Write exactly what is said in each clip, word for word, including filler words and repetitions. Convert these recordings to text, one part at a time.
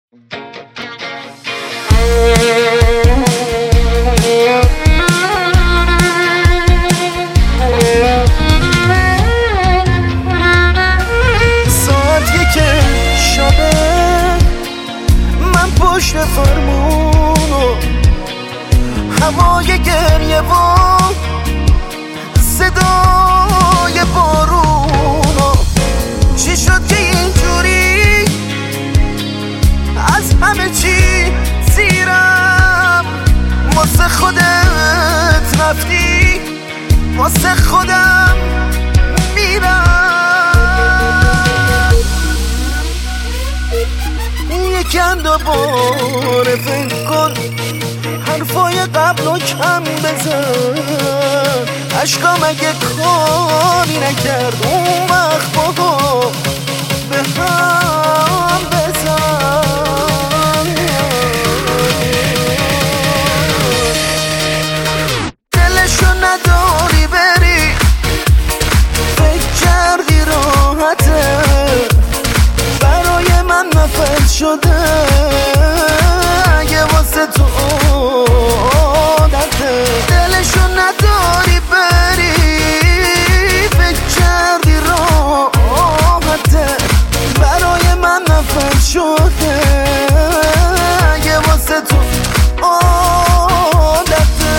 ساعت یک شبه من پشت فرمونو هوای گریه و صدای بارونو چی شد که اینجوری از همه چی زیرم واسه خودت رفتی واسه خودم میرم یکم دوباره فکر کن حرفای قبلو کم بزن عشقام اگه کاری نکرد اون وقت بگو به هم بزن دلشو نداری بری فکر کردی راحته برای من نفس شده اگه واسه تو عادته دلشو نداری بری فکر کردی راحته برای من نفس شده اگه واسه تو عادته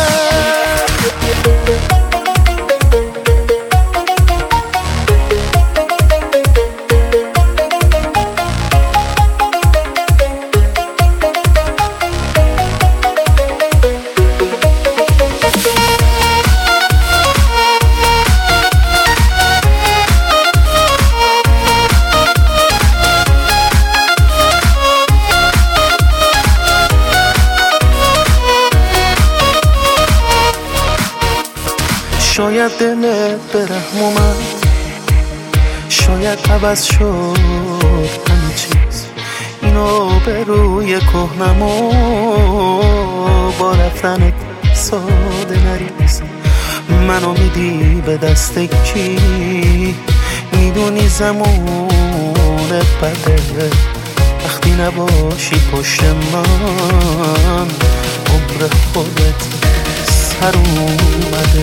شاید دلت به رحم اومد شاید عوض شد همه چیز اینو به روی کهنمو با رفتنت ساده نریز منو میدی به دست کی میدونی زمونه بده وقتی نباشی پشت من عمر خودت سر اومده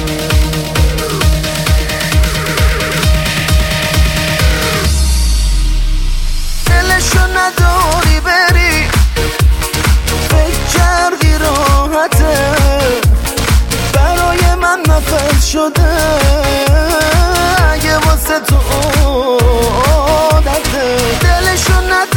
دلشو نداری بری فکر کردی راحته برای من نفس شده اگه واسه تو عادته دلشو نداری